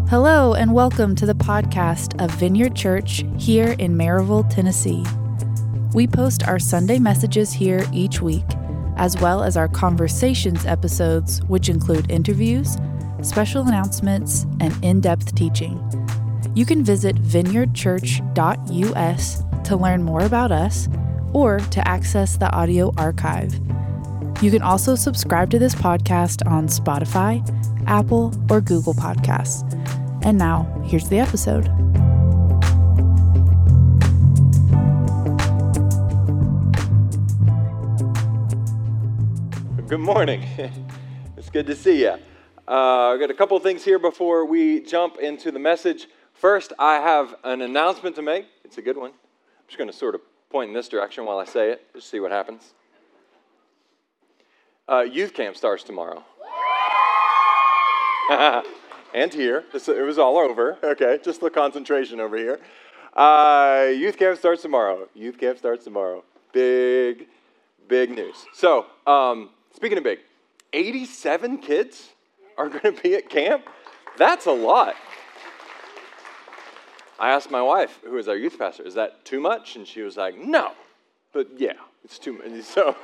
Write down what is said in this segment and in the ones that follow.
Hello and welcome to the podcast of Vineyard Church here in Maryville, Tennessee. We post our Sunday messages here each week, as well as our conversations episodes, which include interviews, special announcements, and in-depth teaching. You can visit vineyardchurch.us to learn more about us or to access the audio archive. You can also subscribe to this podcast on Spotify, Apple, or Google Podcasts. And now, here's the episode. Good morning. It's good to see you. I've got a couple of things here before we jump into the message. First, I have an announcement to make. It's a good one. I'm just going to sort of point in this direction while I say it, just see what happens. Youth camp starts tomorrow. And here. It was all over. Okay, just the concentration over here. Youth camp starts tomorrow. Youth camp starts tomorrow. Big news. So, speaking of big, 87 kids are going to be at camp. That's a lot. I asked my wife, who is our youth pastor, is that too much? And she was like, no. But yeah, it's too much.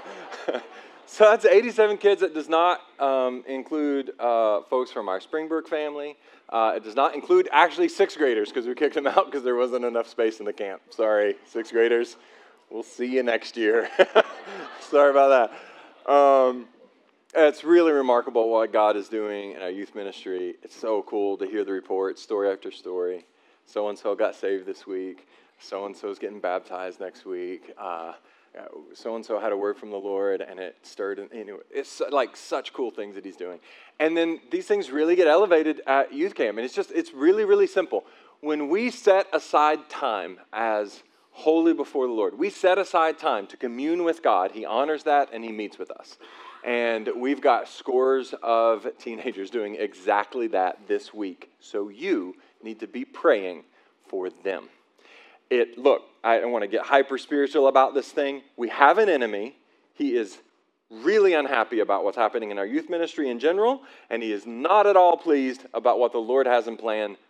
So that's 87 kids. It does not include folks from our Springbrook family. It does not include actually sixth graders because we kicked them out because there wasn't enough space in the camp. Sorry, sixth graders. We'll see you next year. Sorry about that. It's really remarkable what God is doing in our youth ministry. It's so cool to hear the reports, story after story. So-and-so got saved this week. So-and-so is getting baptized next week. So-and-so had a word from the Lord, and it stirred. Anyway, it's like such cool things that he's doing. And then these things really get elevated at youth camp. And it's really, really simple. When we set aside time as holy before the Lord, we set aside time to commune with God. He honors that, and he meets with us. And we've got scores of teenagers doing exactly that this week. So you need to be praying for them. Look, I don't want to get hyper spiritual about this thing. We have an enemy. He is really unhappy about what's happening in our youth ministry in general, and he is not at all pleased about what the Lord has in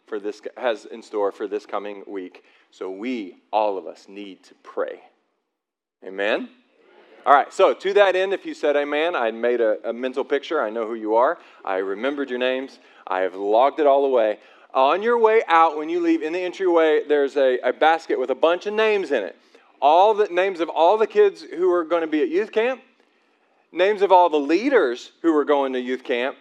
store for this coming week. So all of us, need to pray. Amen? All right, so to that end, if you said amen, I made a mental picture. I know who you are. I remembered your names. I have logged it all away. On your way out, when you leave, in the entryway, there's a basket with a bunch of names in it. All the names of all the kids who are going to be at youth camp, names of all the leaders who are going to youth camp.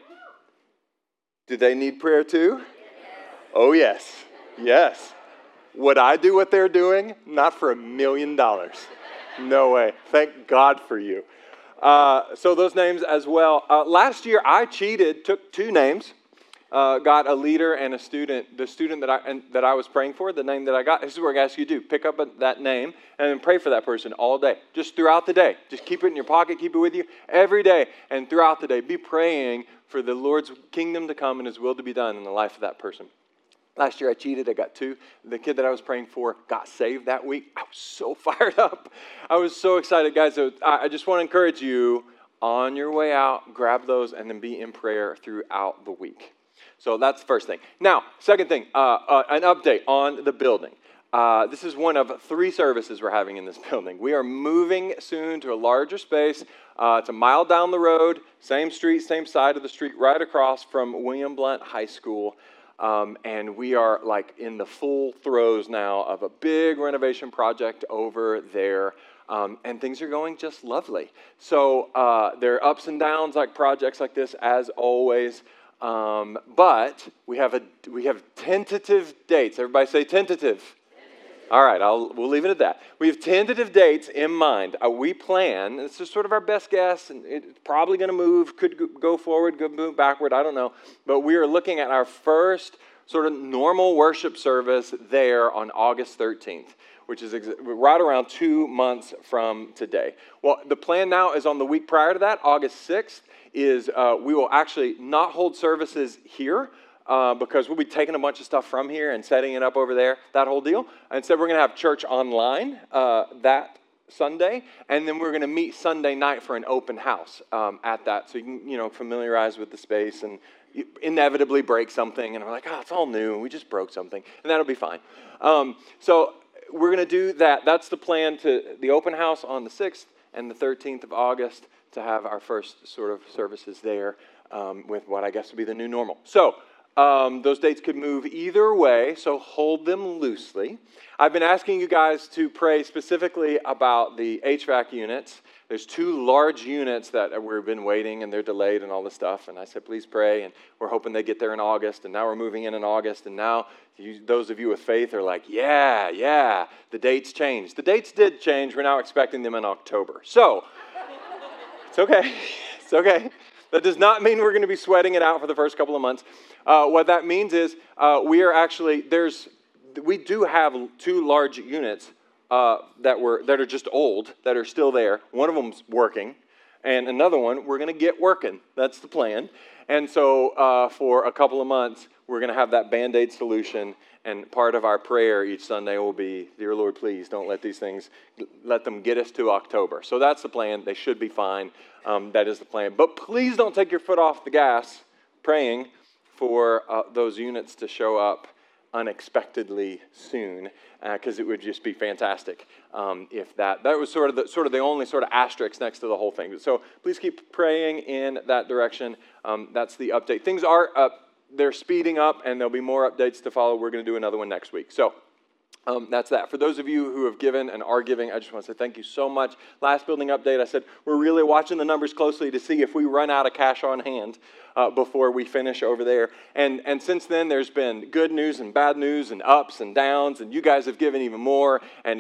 Do they need prayer too? Oh, yes. Yes. Would I do what they're doing? Not for $1 million. No way. Thank God for you. So those names as well. Last year, I cheated, took two names. Got a leader and a student. The student that I was praying for, the name that I got, this is what I ask you to do. Pick up that name and then pray for that person all day. Just throughout the day. Just keep it in your pocket. Keep it with you every day. And throughout the day, be praying for the Lord's kingdom to come and his will to be done in the life of that person. Last year I cheated. I got two. The kid that I was praying for got saved that week. I was so fired up. I was so excited, guys. So I just want to encourage you, on your way out, grab those and then be in prayer throughout the week. So that's the first thing. Now, second thing, an update on the building. This is one of 3 services we're having in this building. We are moving soon to a larger space. It's a mile down the road, same street, same side of the street, right across from William Blount High School. And we are like in the full throes now of a big renovation project over there. And things are going just lovely. So there are ups and downs like projects like this, as always. But we have tentative dates. Everybody say tentative. All right, we'll leave it at that. We have tentative dates in mind. We plan, this is sort of our best guess, and it's probably going to move, could go forward, could move backward, I don't know. But we are looking at our first sort of normal worship service there on August 13th, which is right around 2 months from today. Well, the plan now is on the week prior to that, August 6th, is we will actually not hold services here because we'll be taking a bunch of stuff from here and setting it up over there, that whole deal. Instead, we're going to have church online that Sunday, and then we're going to meet Sunday night for an open house at that, so you can familiarize with the space and inevitably break something, and we're like, it's all new, we just broke something, and that'll be fine. So we're going to do that. That's the plan, to the open house on the 6th and the 13th of August, to have our first sort of services there with what I guess will be the new normal. So those dates could move either way, so hold them loosely. I've been asking you guys to pray specifically about the HVAC units. There's 2 large units that we've been waiting, and they're delayed and all this stuff. And I said, please pray, and we're hoping they get there in August. And now we're moving in August, and now those of you with faith are like, yeah, the dates changed. The dates did change. We're now expecting them in October. So it's okay. It's okay. That does not mean we're going to be sweating it out for the first couple of months. What that means is we do have 2 large units that are just old, that are still there. One of them's working, and another one we're going to get working. That's the plan. And so for a couple of months, we're going to have that Band-Aid solution, and part of our prayer each Sunday will be, dear Lord, please don't let them get us to October. So that's the plan. They should be fine. That is the plan. But please don't take your foot off the gas praying for those units to show up unexpectedly soon, because it would just be fantastic if that was sort of the only sort of asterisk next to the whole thing. So please keep praying in that direction. That's the update. Things are they're speeding up, and there'll be more updates to follow. We're going to do another one next week. So that's that. For those of you who have given and are giving, I just want to say thank you so much. Last building update, I said we're really watching the numbers closely to see if we run out of cash on hand before we finish over there. And since then, there's been good news and bad news and ups and downs, and you guys have given even more,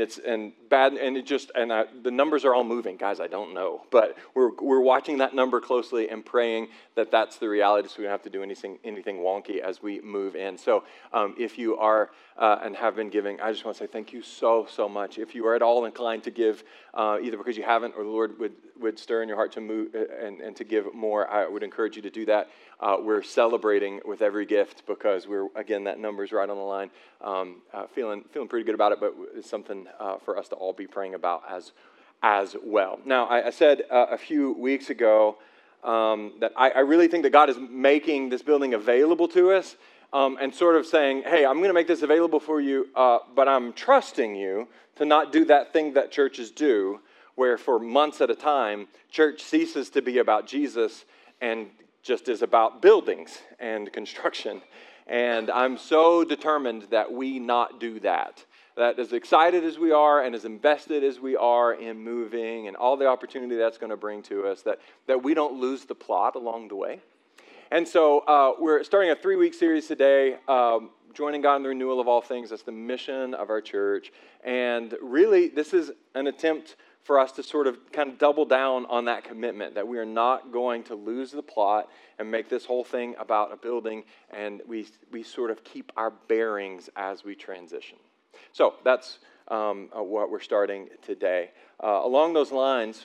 the numbers are all moving, guys. I don't know, but we're watching that number closely and praying that that's the reality, so we don't have to do anything wonky as we move in. So if you are and have been giving, I just want to say thank you so much. If you are at all inclined to give, either because you haven't or the Lord would stir in your heart to move and to give more, I would encourage you to do that. We're celebrating with every gift because that number's right on the line. Feeling pretty good about it, but it's something for us to all be praying about as well. Now, I said a few weeks ago that I really think that God is making this building available to us. And sort of saying, hey, I'm going to make this available for you, but I'm trusting you to not do that thing that churches do, where for months at a time, church ceases to be about Jesus and just is about buildings and construction. And I'm so determined that we not do that. That as excited as we are and as invested as we are in moving and all the opportunity that's going to bring to us, that we don't lose the plot along the way. And so we're starting a 3-week series today, joining God in the renewal of all things. That's the mission of our church. And really, this is an attempt for us to sort of kind of double down on that commitment, that we are not going to lose the plot and make this whole thing about a building, and we sort of keep our bearings as we transition. So that's what we're starting today. Along those lines,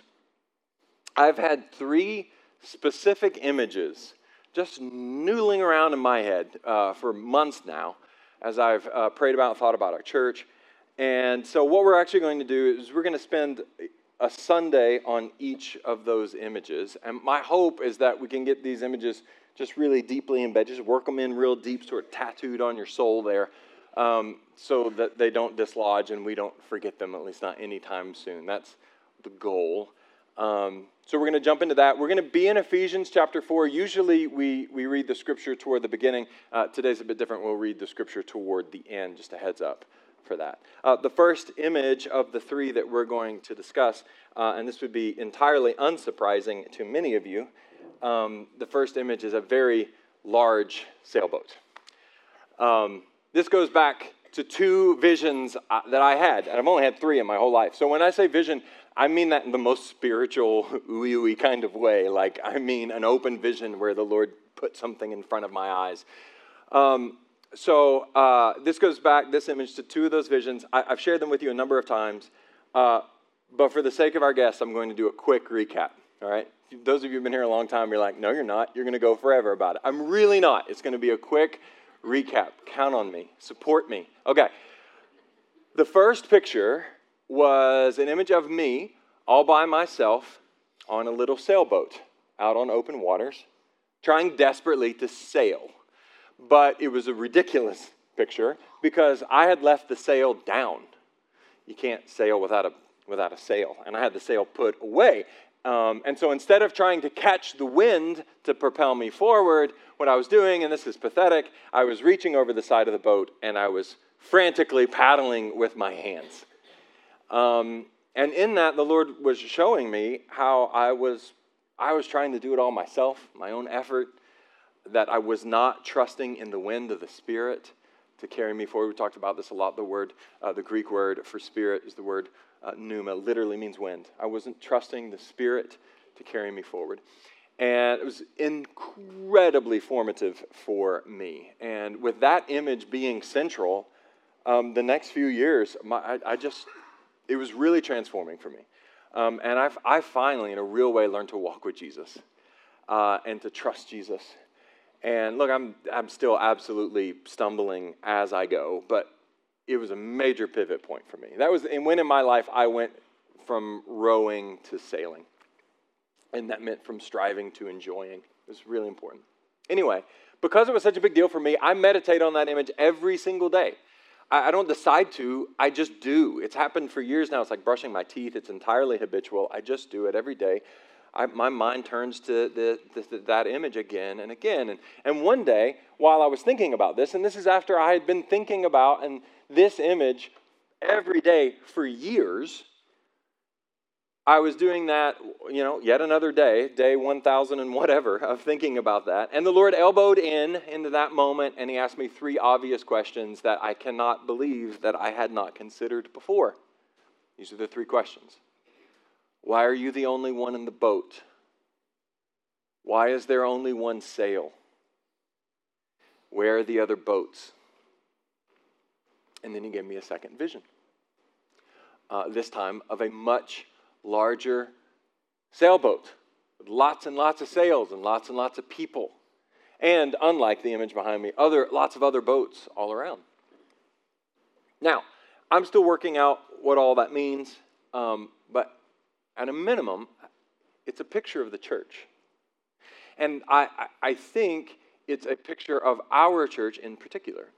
I've had 3 specific images just noodling around in my head for months now as I've prayed about and thought about our church. And so what we're actually going to do is we're going to spend a Sunday on each of those images. And my hope is that we can get these images just really deeply embedded, just work them in real deep, sort of tattooed on your soul there, so that they don't dislodge and we don't forget them, at least not anytime soon. That's the goal. So we're going to jump into that. We're going to be in Ephesians chapter 4. Usually we read the scripture toward the beginning. Today's a bit different. We'll read the scripture toward the end, just a heads up for that. The first image of the 3 that we're going to discuss, and this would be entirely unsurprising to many of you, the first image is a very large sailboat. This goes back to 2 visions that I had, and I've only had 3 in my whole life. So when I say vision, I mean that in the most spiritual, ooey-ooey kind of way. Like, I mean an open vision where the Lord put something in front of my eyes. This goes back, this image, to 2 of those visions. I've shared them with you a number of times. But for the sake of our guests, I'm going to do a quick recap. All right? Those of you who've been here a long time, you're like, no, you're not. You're going to go forever about it. I'm really not. It's going to be a quick recap. Count on me. Support me. Okay. The first picture was an image of me all by myself on a little sailboat out on open waters, trying desperately to sail. But it was a ridiculous picture because I had left the sail down. You can't sail without a sail. And I had the sail put away. And so instead of trying to catch the wind to propel me forward, what I was doing, and this is pathetic, I was reaching over the side of the boat and I was frantically paddling with my hands. And in that, the Lord was showing me how I was trying to do it all myself, my own effort, that I was not trusting in the wind of the Spirit to carry me forward. We talked about this a lot. The Greek word for spirit is the word pneuma, literally means wind. I wasn't trusting the Spirit to carry me forward. And it was incredibly formative for me. And with that image being central, the next few years, it was really transforming for me. And I finally, in a real way, learned to walk with Jesus and to trust Jesus. And look, I'm still absolutely stumbling as I go, but it was a major pivot point for me. And when in my life I went from rowing to sailing. And that meant from striving to enjoying. It was really important. Anyway, because it was such a big deal for me, I meditate on that image every single day. I don't decide to, I just do. It's happened for years now. It's like brushing my teeth. It's entirely habitual. I just do it every day. My mind turns to that image again and again. And one day, while I was thinking about this, and this is after I had been thinking about this image every day for years, I was doing that, yet another day 1,000 and whatever, of thinking about that. And the Lord elbowed into that moment, and he asked me 3 obvious questions that I cannot believe that I had not considered before. These are the 3 questions. Why are you the only one in the boat? Why is there only one sail? Where are the other boats? And then he gave me a second vision. This time of a much larger sailboat with lots and lots of sails and lots of people. And unlike the image behind me, lots of other boats all around. Now, I'm still working out what all that means, but at a minimum, it's a picture of the church. And I think it's a picture of our church in particular.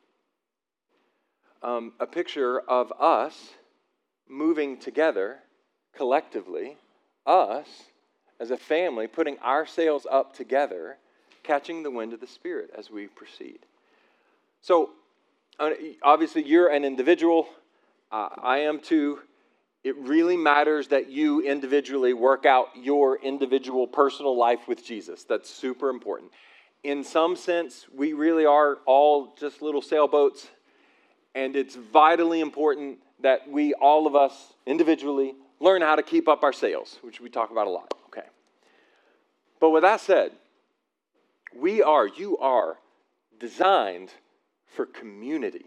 A picture of us moving together collectively, us as a family, putting our sails up together, catching the wind of the Spirit as we proceed. So, obviously, you're an individual. I am too. It really matters that you individually work out your individual personal life with Jesus. That's super important. In some sense, we really are all just little sailboats, and it's vitally important that all of us individually, learn how to keep up our sails, which we talk about a lot, okay? But with that said, you are designed for community.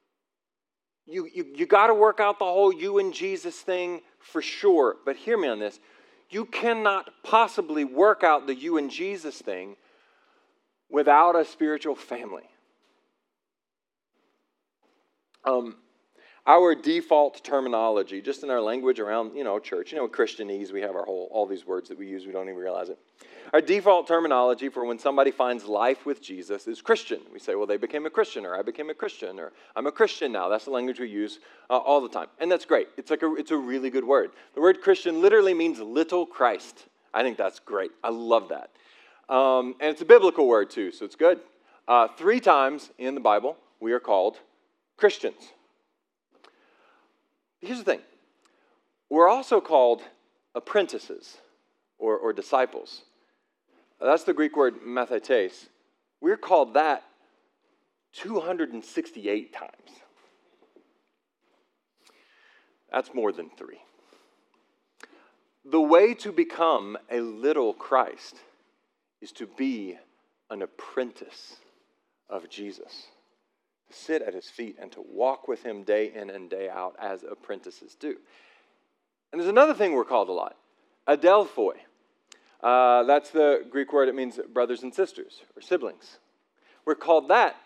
You got to work out the whole you and Jesus thing for sure, but hear me on this. You cannot possibly work out the you and Jesus thing without a spiritual family. Our default terminology, just in our language around, church, Christianese, we have all these words that we use, we don't even realize it. Our default terminology for when somebody finds life with Jesus is Christian. We say, well, they became a Christian, or I became a Christian, or I'm a Christian now. That's the language we use all the time. And that's great. It's a really good word. The word Christian literally means little Christ. I think that's great. I love that. And it's a biblical word too, so it's good. 3 times in the Bible, we are called Christians. Here's the thing. We're also called apprentices or disciples. That's the Greek word mathetes. We're called that 268 times. That's more than 3. The way to become a little Christ is to be an apprentice of Jesus. To sit at his feet and to walk with him day in and day out as apprentices do. And there's another thing we're called a lot, adelphoi. That's the Greek word. It means brothers and sisters or siblings. We're called that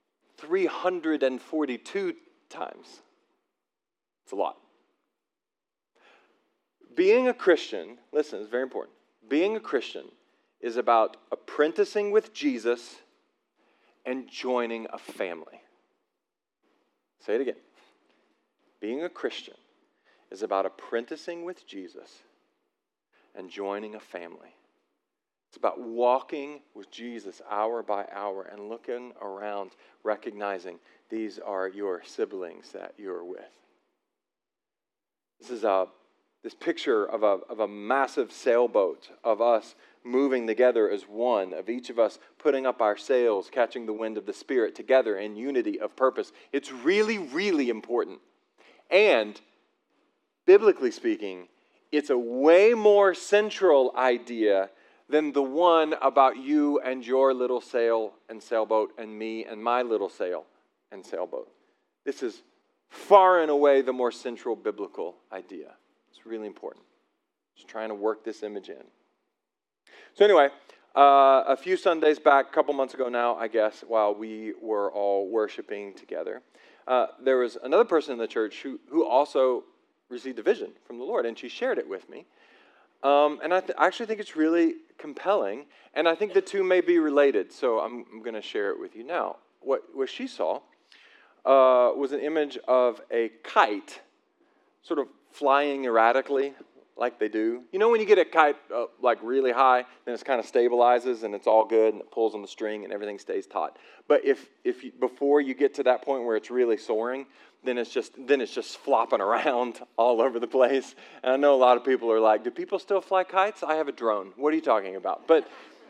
342 times. It's a lot. Being a Christian, listen, it's very important. Being a Christian is about apprenticing with Jesus and joining a family. Say it again. Being a Christian is about apprenticing with Jesus and joining a family. It's about walking with Jesus hour by hour and looking around, recognizing these are your siblings that you're with. This is this picture of a massive sailboat, of us moving together as one, of each of us putting up our sails, catching the wind of the Spirit together in unity of purpose. It's really, really important. And biblically speaking, it's a way more central idea than the one about you and your little sail and sailboat and me and my little sail and sailboat. This is far and away the more central biblical idea. It's really important. Just trying to work this image in. So anyway, a few Sundays back, a couple months ago now, I guess, while we were all worshiping together, there was another person in the church who also received a vision from the Lord, and she shared it with me. And I actually think it's really compelling, and I think the two may be related, so I'm going to share it with you now. What she saw was an image of a kite sort of flying erratically like they do. You know when you get a kite like really high, then it kind of stabilizes and it's all good and it pulls on the string and everything stays taut. But if before you get to that point where it's really soaring, then it's just flopping around all over the place. And I know a lot of people are like, do people still fly kites? I have a drone. What are you talking about? But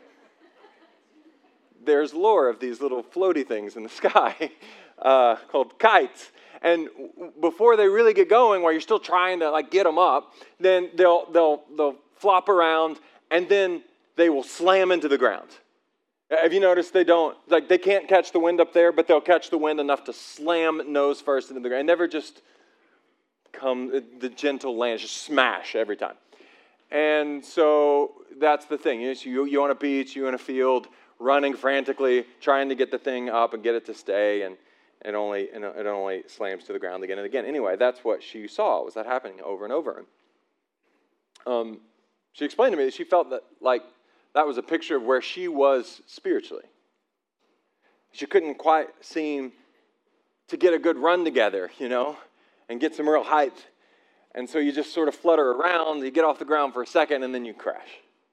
there's lore of these little floaty things in the sky called kites. And before they really get going, while you're still trying to like get them up, then they'll flop around and then they will slam into the ground. Have you noticed they can't catch the wind up there, but they'll catch the wind enough to slam nose first into the ground. Never just the gentle land, just smash every time. And so that's the thing. You on a beach, you in a field, running frantically, trying to get the thing up and get it to stay, and it only slams to the ground again and again. Anyway, that's what she saw, was that happening over and over. She explained to me that she felt that that was a picture of where she was spiritually. She couldn't quite seem to get a good run together, and get some real height. And so you just sort of flutter around, you get off the ground for a second, and then you crash.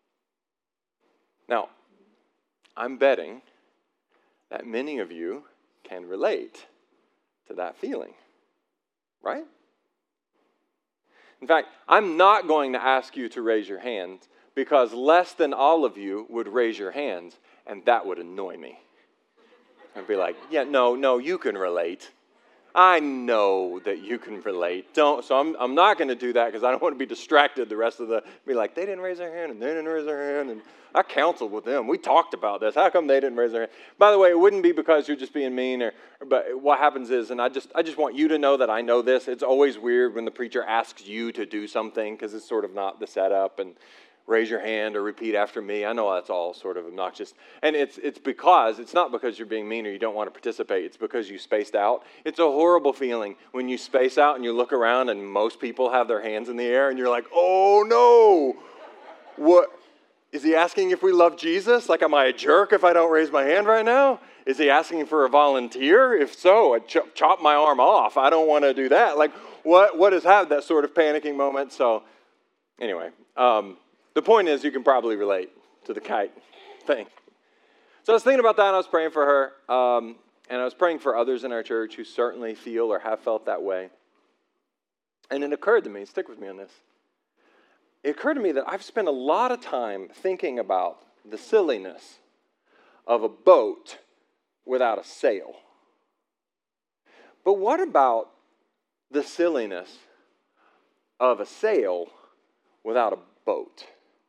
Now, I'm betting that many of you can relate to that feeling, right? In fact, I'm not going to ask you to raise your hand because less than all of you would raise your hands, and that would annoy me. I'd be like, yeah, no, you can relate. I know that you can relate. So I'm not going to do that because I don't want to be distracted the rest of be like, they didn't raise their hand, and they didn't raise their hand, and I counseled with them. We talked about this. How come they didn't raise their hand? By the way, it wouldn't be because you're just being mean, but what happens is, and I just want you to know that I know this, it's always weird when the preacher asks you to do something because it's sort of not the setup, and raise your hand or repeat after me. I know that's all sort of obnoxious. And it's not because you're being mean or you don't want to participate. It's because you spaced out. It's a horrible feeling when you space out and you look around and most people have their hands in the air and you're like, oh no. What? Is he asking if we love Jesus? Like, am I a jerk if I don't raise my hand right now? Is he asking for a volunteer? If so, I'd chop my arm off. I don't want to do that. Like, what has had that sort of panicking moment? So anyway, the point is, you can probably relate to the kite thing. So I was thinking about that, and I was praying for her, and I was praying for others in our church who certainly feel or have felt that way. And it occurred to me, stick with me on this, it occurred to me that I've spent a lot of time thinking about the silliness of a boat without a sail. But what about the silliness of a sail without a boat?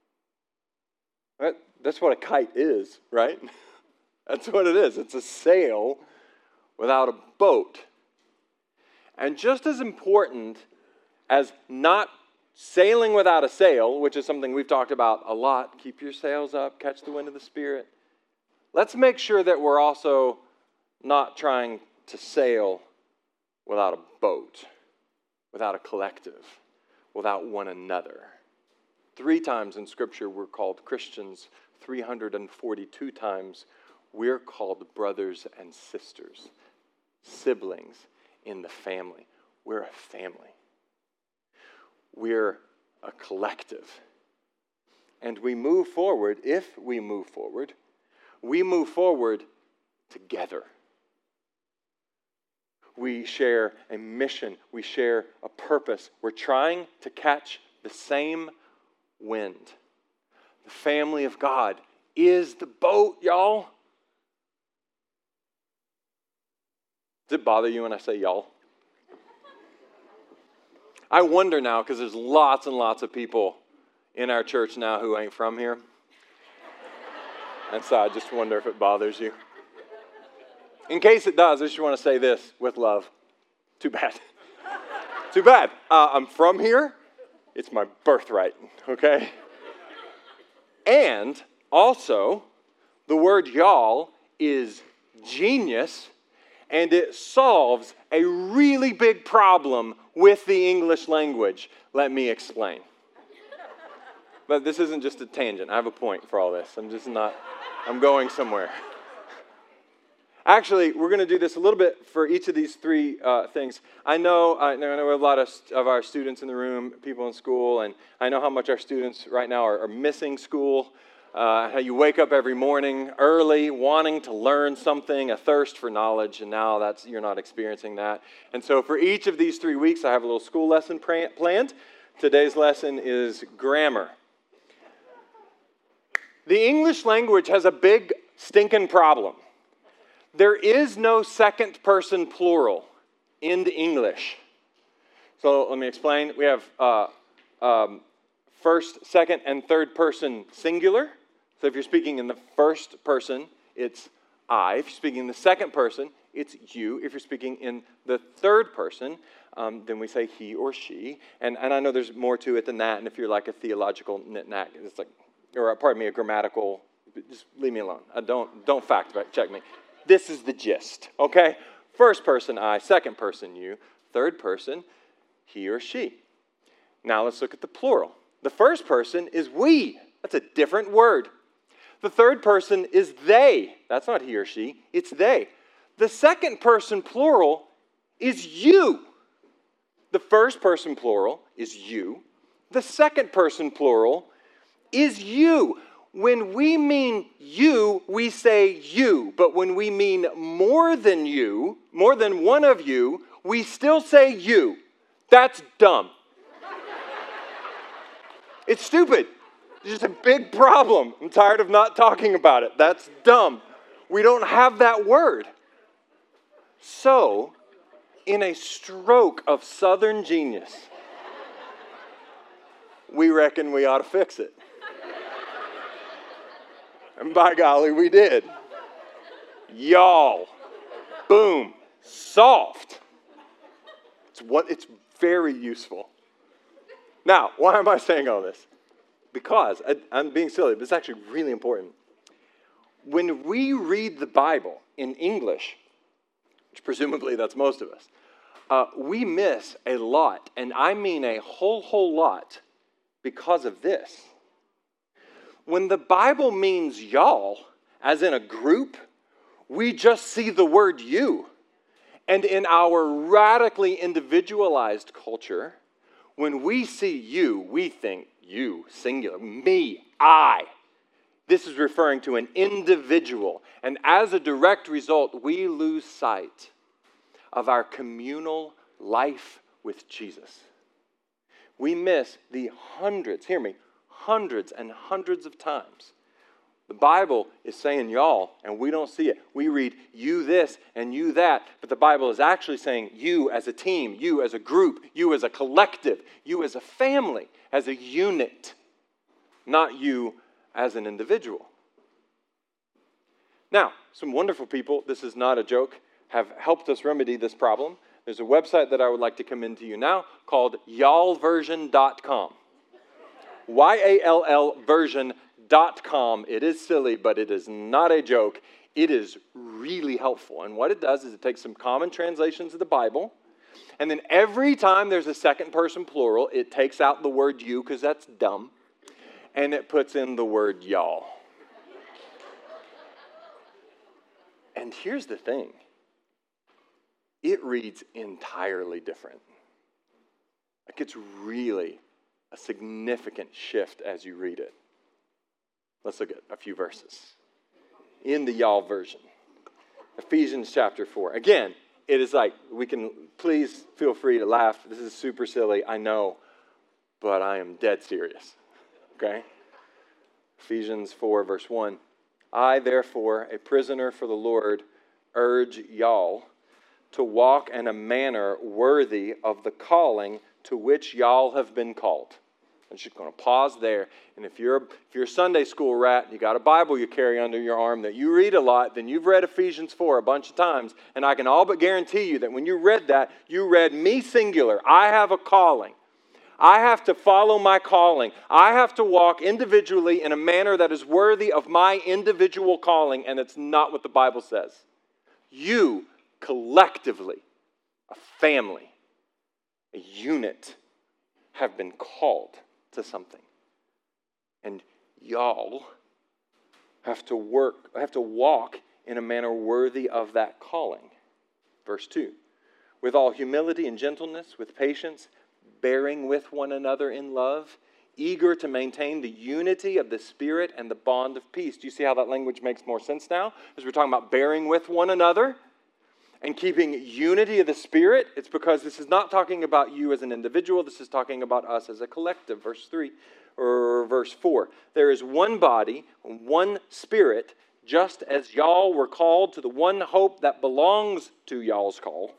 That's what a kite is, right? That's what it is. It's a sail without a boat. And just as important as not sailing without a sail, which is something we've talked about a lot, keep your sails up, catch the wind of the Spirit, let's make sure that we're also not trying to sail without a boat, without a collective, without one another. 3 times in Scripture we're called Christians. 342 times we're called brothers and sisters, siblings in the family. We're a family. We're a collective. And we move forward, if we move forward together. We share a mission. We share a purpose. We're trying to catch the same wind. The family of God is the boat, y'all. Does it bother you when I say y'all? I wonder now, because there's lots and lots of people in our church now who ain't from here. And so I just wonder if it bothers you. In case it does, I just want to say this with love. Too bad. Too bad. I'm from here. It's my birthright, okay? And also, the word y'all is genius, and it solves a really big problem with the English language. Let me explain. But this isn't just a tangent. I have a point for all this. I'm going somewhere. Actually, we're going to do this a little bit for each of these 3 things. I know we have a lot of our students in the room, people in school, and I know how much our students right now are missing school. How you wake up every morning early, wanting to learn something, a thirst for knowledge, and now you're not experiencing that. And so for each of these 3 weeks, I have a little school lesson planned. Today's lesson is grammar. The English language has a big stinking problem. There is no second person plural in the English. So let me explain. We have first, second, and third person singular. So if you're speaking in the first person, it's I. If you're speaking in the second person, it's you. If you're speaking in the third person, then we say he or she. And I know there's more to it than that. And if you're like a theological knick-knack, it's like, or pardon me, a grammatical, just leave me alone. Don't fact check me. This is the gist, okay? First person I, second person you, third person he or she. Now let's look at the plural. The first person is we. That's a different word. The third person is they. That's not he or she, it's they. The second person plural is you. The first person plural is you. The second person plural is you. When we mean you, we say you. But when we mean more than you, more than one of you, we still say you. That's dumb. It's stupid. It's just a big problem. I'm tired of not talking about it. That's dumb. We don't have that word. So, in a stroke of Southern genius, we reckon we ought to fix it. And by golly, we did. Y'all. Boom. Solved. It's very useful. Now, why am I saying all this? Because, I'm being silly, but it's actually really important. When we read the Bible in English, which presumably that's most of us, we miss a lot, and I mean a whole lot, because of this. When the Bible means y'all, as in a group, we just see the word you. And in our radically individualized culture, when we see you, we think you, singular, me, I. This is referring to an individual. And as a direct result, we lose sight of our communal life with Jesus. We miss the hundreds, hear me, hundreds and hundreds of times. The Bible is saying y'all, and we don't see it. We read you this and you that, but the Bible is actually saying you as a team, you as a group, you as a collective, you as a family, as a unit, not you as an individual. Now, some wonderful people, this is not a joke, have helped us remedy this problem. There's a website that I would like to commend to you now called yallversion.com. YALL version.com. It is silly, but it is not a joke. It is really helpful. And what it does is it takes some common translations of the Bible, and then every time there's a second person plural, it takes out the word you, because that's dumb. and it puts in the word y'all. And here's the thing. It reads entirely different. Like it's really a significant shift as you read it. Let's look at a few verses. In the y'all version, Ephesians chapter 4. Again, it is like, please feel free to laugh. This is super silly, I know, but I am dead serious. Okay? Ephesians 4, verse 1. I, therefore, a prisoner for the Lord, urge y'all to walk in a manner worthy of the calling to which y'all have been called. I'm just going to pause there. And if you're a Sunday school rat, you got a Bible you carry under your arm that you read a lot, then you've read Ephesians 4 a bunch of times. And I can all but guarantee you that when you read that, you read me singular. I have a calling. I have to follow my calling. I have to walk individually in a manner that is worthy of my individual calling, and it's not what the Bible says. You, collectively, a family, a unit, have been called to something. And y'all have to walk in a manner worthy of that calling. Verse 2, with all humility and gentleness, with patience, bearing with one another in love, eager to maintain the unity of the Spirit and the bond of peace. Do you see how that language makes more sense now? As we're talking about bearing with one another and keeping unity of the Spirit, it's because this is not talking about you as an individual. This is talking about us as a collective. Verse 3 or verse 4. There is one body, one Spirit, just as y'all were called to the one hope that belongs to y'all's call.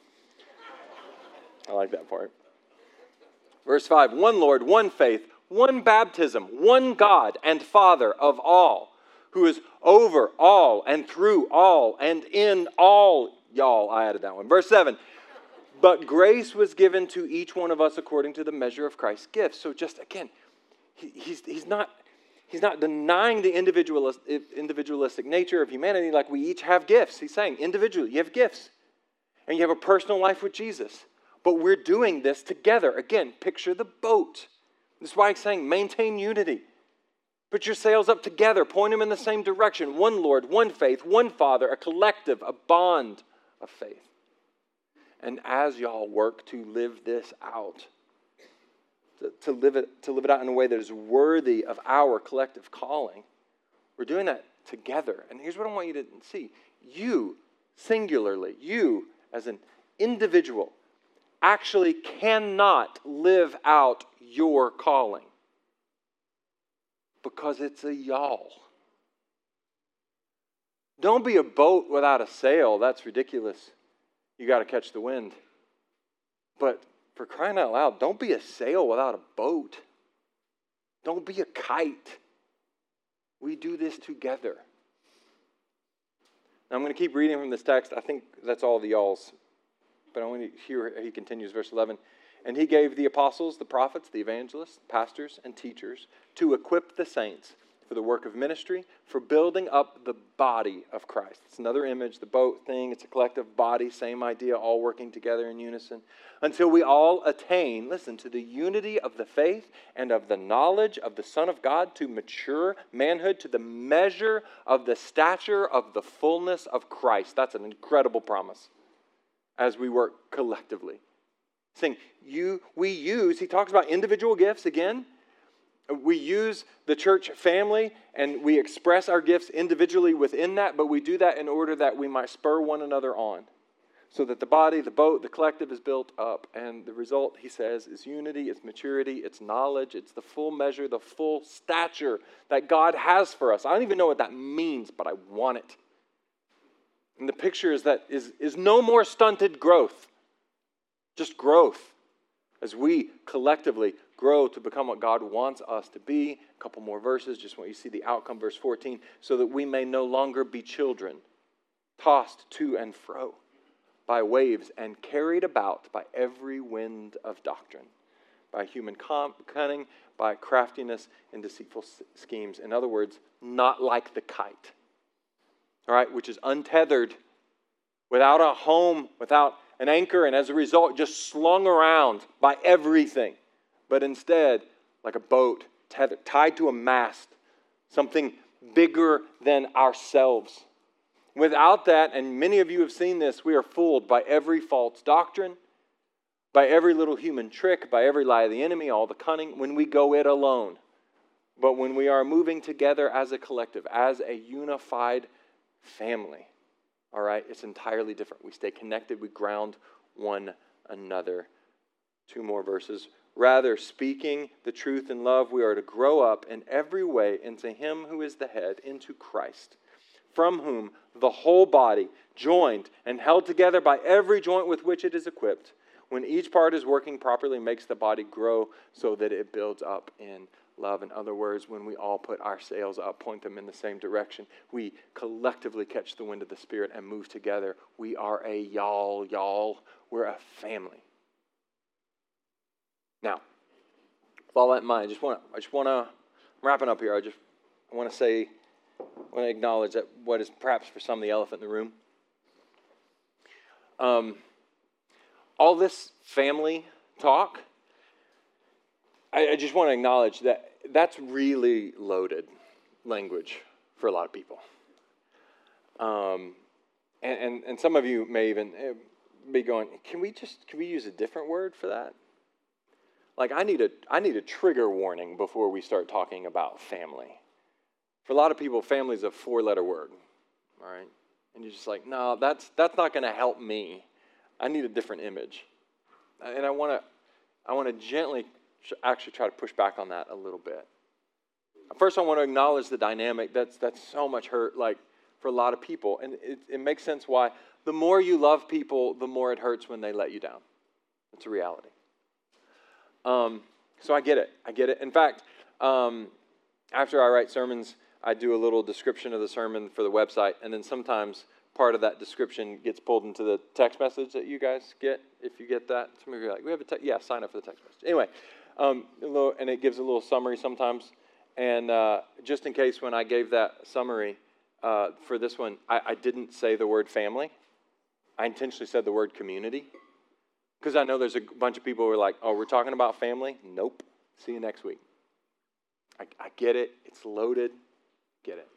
I like that part. Verse 5, one Lord, one faith, one baptism, one God and Father of all, who is over all and through all and in all y'all. I added that one. Verse 7, but grace was given to each one of us according to the measure of Christ's gifts. So just again, he's not denying the individualistic nature of humanity, like we each have gifts. He's saying individually, you have gifts and you have a personal life with Jesus. But we're doing this together. Again, picture the boat. This is why I'm saying maintain unity. Put your sails up together. Point them in the same direction. One Lord, one faith, one Father, a collective, a bond of faith. And as y'all work to live this out, to live it out in a way that is worthy of our collective calling, we're doing that together. And here's what I want you to see. You, singularly, you as an individual, actually cannot live out your calling because it's a y'all. Don't be a boat without a sail. That's ridiculous. You got to catch the wind. But for crying out loud, don't be a sail without a boat. Don't be a kite. We do this together. Now I'm going to keep reading from this text. I think that's all the y'alls. But I want to hear, he continues, verse 11. And he gave the apostles, the prophets, the evangelists, pastors, and teachers to equip the saints for the work of ministry, for building up the body of Christ. It's another image, the boat thing. It's a collective body, same idea, all working together in unison. Until we all attain, listen, to the unity of the faith and of the knowledge of the Son of God, to mature manhood, to the measure of the stature of the fullness of Christ. That's an incredible promise. As we work collectively. Saying, he talks about individual gifts again. We use the church family and we express our gifts individually within that, but we do that in order that we might spur one another on. So that the body, the boat, the collective is built up. And the result, he says, is unity, it's maturity, it's knowledge, it's the full measure, the full stature that God has for us. I don't even know what that means, but I want it. And the picture is that is no more stunted growth, just growth as we collectively grow to become what God wants us to be. A couple more verses, just want you to see the outcome, verse 14, so that we may no longer be children, tossed to and fro by waves and carried about by every wind of doctrine, by human cunning, by craftiness and deceitful schemes. In other words, not like the kite. All right, which is untethered, without a home, without an anchor, and as a result, just slung around by everything. But instead, like a boat, tied to a mast, something bigger than ourselves. Without that, and many of you have seen this, we are fooled by every false doctrine, by every little human trick, by every lie of the enemy, all the cunning, when we go it alone. But when we are moving together as a collective, as a unified family, all right, it's entirely different. We stay connected, we ground one another. 2 more verses. Rather, speaking the truth in love, we are to grow up in every way into Him who is the head, into Christ, from whom the whole body, joined and held together by every joint with which it is equipped, when each part is working properly, makes the body grow so that it builds up in love. In other words, when we all put our sails up, point them in the same direction, we collectively catch the wind of the Spirit and move together. We are a y'all. We're a family. Now, with all that in mind, I'm wrapping up here. I want to acknowledge that what is perhaps for some the elephant in the room. All this family talk, I just want to acknowledge that that's really loaded language for a lot of people. And some of you may even be going, can we use a different word for that? Like, I need a trigger warning before we start talking about family. For a lot of people, family is a 4-letter word, all right? And you're just like, no, that's not going to help me. I need a different image. And I want to gently actually try to push back on that a little bit. First, I want to acknowledge the dynamic that's so much hurt, like, for a lot of people. And it makes sense why the more you love people, the more it hurts when they let you down. It's a reality. So I get it. In fact, after I write sermons, I do a little description of the sermon for the website, and then sometimes part of that description gets pulled into the text message that you guys get, if you get that. Some of you are like, we have a text. Yeah, sign up for the text message. Anyway, and it gives a little summary sometimes. And just in case when I gave that summary for this one, I didn't say the word family. I intentionally said the word community. Because I know there's a bunch of people who are like, oh, we're talking about family? Nope. See you next week. I get it. It's loaded. Get it.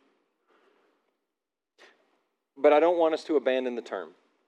But I don't want us to abandon the term.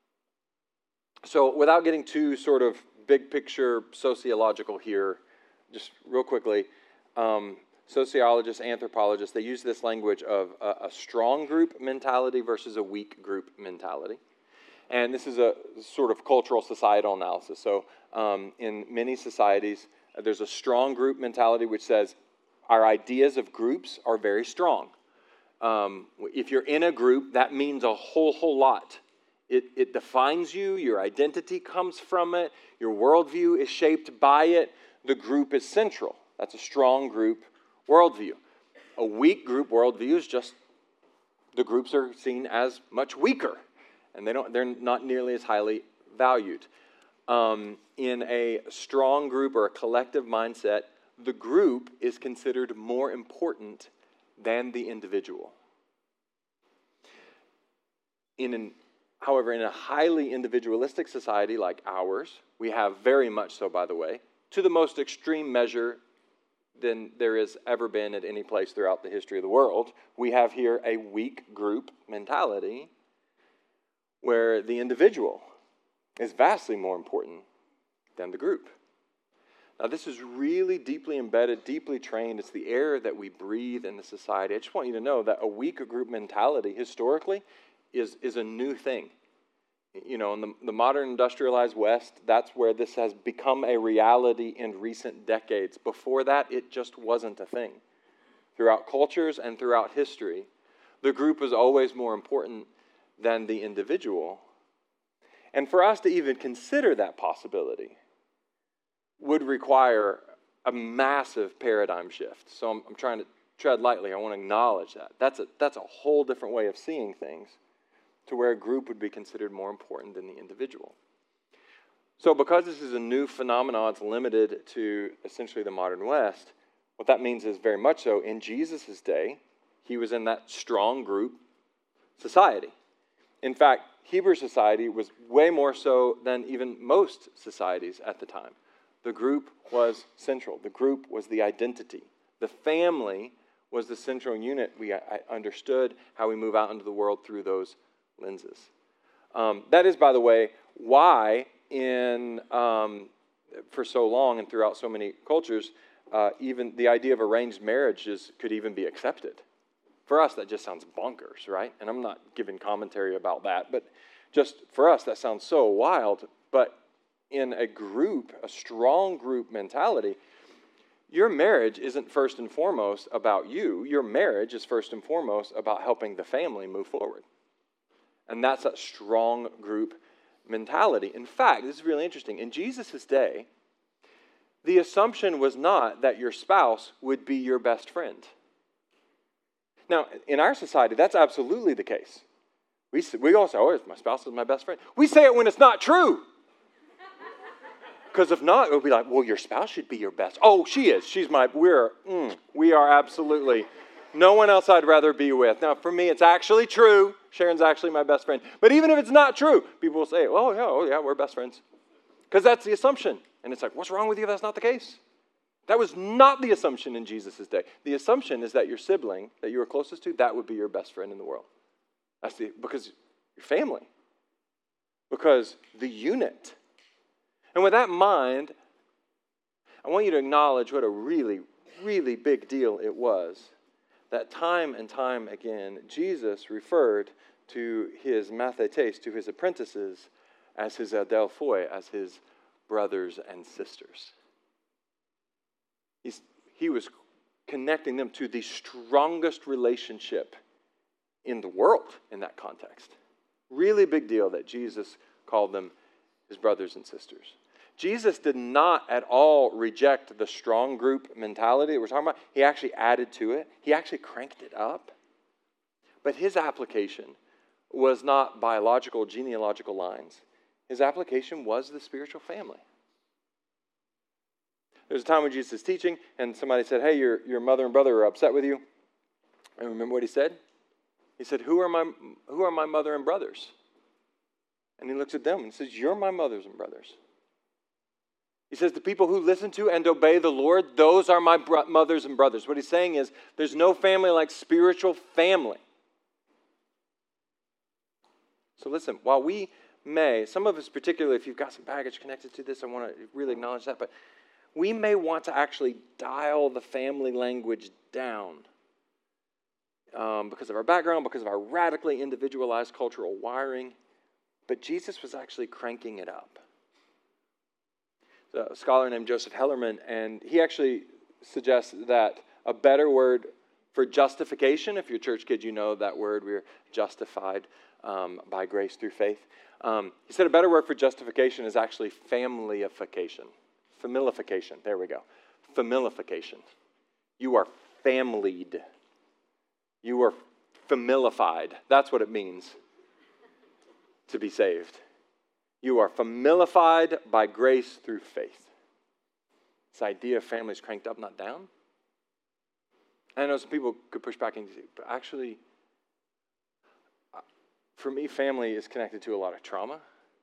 So without getting too sort of big picture sociological here, just real quickly, sociologists, anthropologists, they use this language of a strong group mentality versus a weak group mentality. And this is a sort of cultural societal analysis. So in many societies, there's a strong group mentality which says our ideas of groups are very strong. If you're in a group, that means a whole lot. It defines you. Your identity comes from it. Your worldview is shaped by it. The group is central. That's a strong group worldview. A weak group worldview is just the groups are seen as much weaker. And they're not nearly as highly valued. In a strong group or a collective mindset, the group is considered more important than the individual. However, in a highly individualistic society like ours, we have very much so, by the way, to the most extreme measure than there has ever been at any place throughout the history of the world, we have here a weak group mentality where the individual is vastly more important than the group. Now, this is really deeply embedded, deeply trained. It's the air that we breathe in the society. I just want you to know that a weak group mentality, historically, is a new thing. You know, in the modern industrialized West, that's where this has become a reality in recent decades. Before that, it just wasn't a thing. Throughout cultures and throughout history, the group was always more important than the individual. And for us to even consider that possibility would require a massive paradigm shift. So I'm trying to tread lightly. I want to acknowledge that. That's a whole different way of seeing things, to where a group would be considered more important than the individual. So because this is a new phenomenon, it's limited to essentially the modern West, what that means is very much so in Jesus' day, he was in that strong group society. In fact, Hebrew society was way more so than even most societies at the time. The group was central. The group was the identity. The family was the central unit. I understood how we move out into the world through those lenses. That is, by the way, why for so long and throughout so many cultures, even the idea of arranged marriages could even be accepted. For us, that just sounds bonkers, right? And I'm not giving commentary about that, but just for us, that sounds so wild. But in a strong group mentality, your marriage isn't first and foremost about you. Your marriage is first and foremost about helping the family move forward. And that's that strong group mentality. In fact, this is really interesting. In Jesus' day, the assumption was not that your spouse would be your best friend. Now, in our society, that's absolutely the case. We all say, oh, my spouse is my best friend. We say it when it's not true. Because if not, it would be like, well, your spouse should be your best. Oh, she is. We are absolutely, no one else I'd rather be with. Now, for me, it's actually true. Sharon's actually my best friend. But even if it's not true, people will say, oh yeah, we're best friends. Because that's the assumption. And it's like, what's wrong with you if that's not the case? That was not the assumption in Jesus' day. The assumption is that your sibling that you were closest to, that would be your best friend in the world. Because your family. Because the unit. And with that in mind, I want you to acknowledge what a really, really big deal it was that time and time again, Jesus referred to his mathetes, to his apprentices, as his adelphoi, as his brothers and sisters. He was connecting them to the strongest relationship in the world in that context. Really big deal that Jesus called them his brothers and sisters. Jesus did not at all reject the strong group mentality that we're talking about. He actually added to it. He actually cranked it up. But his application was not biological, genealogical lines. His application was the spiritual family. There was a time when Jesus was teaching, and somebody said, hey, your mother and brother are upset with you. And remember what he said? He said, who are my mother and brothers? And he looks at them and says, you're my mothers and brothers. He says, the people who listen to and obey the Lord, those are my mothers and brothers. What he's saying is, there's no family like spiritual family. So listen, while we may, some of us particularly, if you've got some baggage connected to this, I want to really acknowledge that, but we may want to actually dial the family language down because of our background, because of our radically individualized cultural wiring. But Jesus was actually cranking it up. A scholar named Joseph Hellerman, and he actually suggests that a better word for justification, if you're church kids, you know that word, we're justified by grace through faith. He said a better word for justification is actually familiification. Familification, there we go. Familification. You are familied. You are familified. That's what it means to be saved. You are familified by grace through faith. This idea of family is cranked up, not down. I know some people could push back and say, but actually, for me, family is connected to a lot of trauma.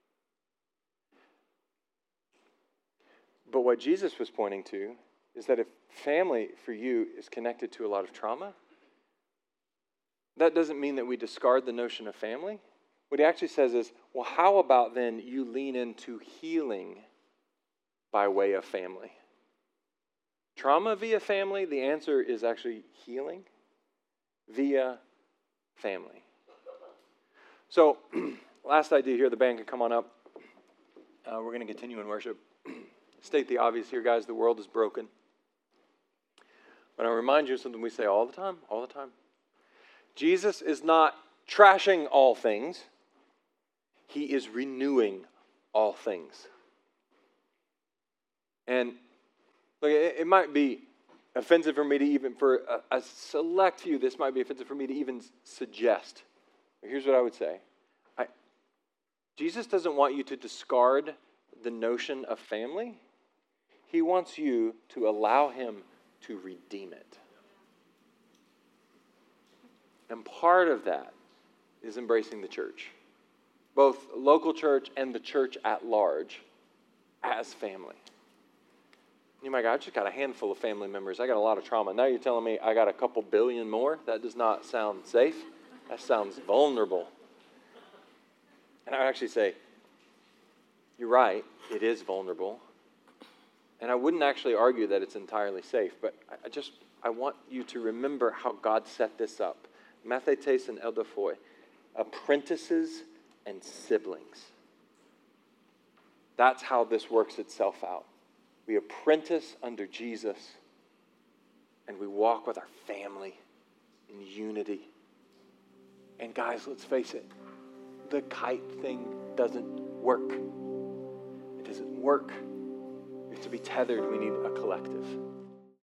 But what Jesus was pointing to is that if family for you is connected to a lot of trauma, that doesn't mean that we discard the notion of family. What he actually says is, well, how about then you lean into healing by way of family? Trauma via family, the answer is actually healing via family. So, last idea here, the band can come on up. We're going to continue in worship. State the obvious here, guys, the world is broken. But I'll remind you of something we say all the time. Jesus is not trashing all things. He is renewing all things. And look, it might be offensive for me to even, for a select few, this might be offensive for me to even suggest. Here's what I would say. Jesus doesn't want you to discard the notion of family. He wants you to allow him to redeem it. And part of that is embracing the church, both local church and the church at large, as family. You might go, I just got a handful of family members. I got a lot of trauma. Now you're telling me I got a couple billion more? That does not sound safe. That sounds vulnerable. And I would actually say, you're right, it is vulnerable. And I wouldn't actually argue that it's entirely safe, but I want you to remember how God set this up. Mathetes and Eldophoi, apprentices and siblings. That's how this works itself out. We apprentice under Jesus, and we walk with our family in unity. And guys, let's face it, the kite thing doesn't work. It doesn't work. We have to be tethered. We need a collective.